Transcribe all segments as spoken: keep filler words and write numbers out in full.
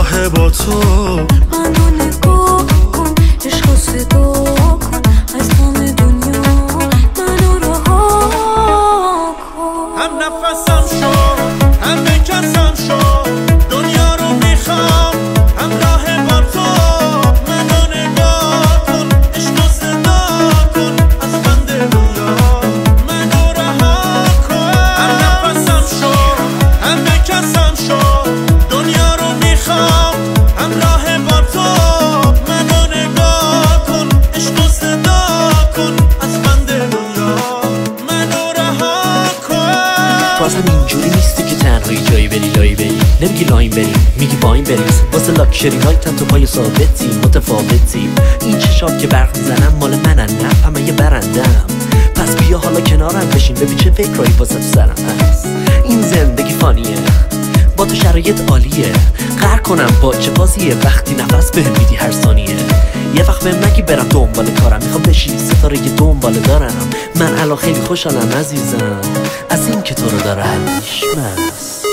همراه با تو. منو نگاه کن، عشق صدا کن، از غم دنیا منو رها کن. هم نفسم شو، هم بکسم شو، دنیا رو میخوام همراه با تو. منو نگاه کن، عشق صدا کن، از بند دنیا منو رها کن. هم نفسم شو، هم بکسم شو، دنیا رو میخوام همراه با تو. منو نگاه کن، عشق صدا کن، از بند دنیا منو رها کن. تو اصلا اینجوری نیستی که تنهایی جایی بری لایی بری، نمیگی لاین بریم میگی باین بریم. واسه لاکشری هایتم تو پای ثابتی متفاوتی. این چشام که برق میزنم مال منن، نه همه یه برندم. پس بیا حالا کنارم بشین ببین چه فکرایی واسه تو سرم هست. این زندگی فانیه، با تو شرایط عالیه. قهر کنم با چه بازیه وقتی نفس بهم میدی هر ثانیه. یه وقت بهم نگی برم دنبال کارم، میخوام بشی ستاره یه دنبال دارم. من الان خیلی خوشحالم عزیزم از این که تو رو دارمش مست.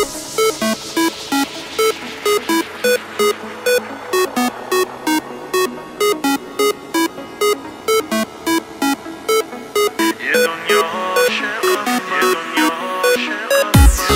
یه دنیا عاشقم، یه دنیا عاشقم.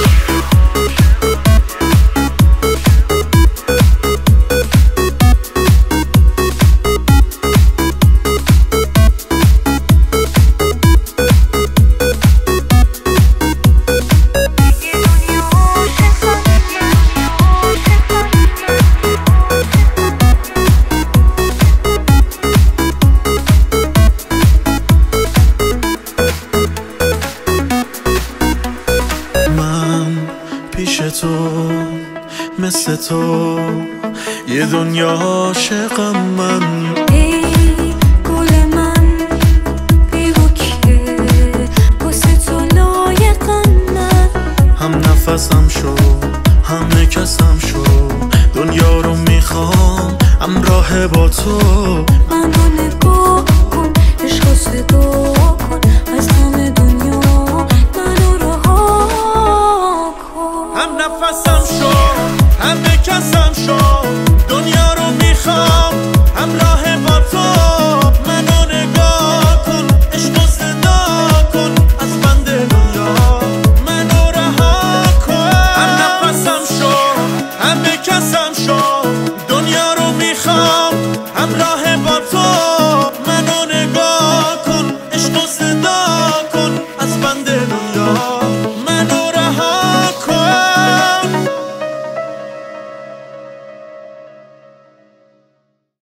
پیش تو مثل تو یه دنیا عاشقم من. ای گل من بگو که واسه تو لایقم من. هم نفسم شو، هم نکسم شو، دنیا رو میخوام همراه با تو.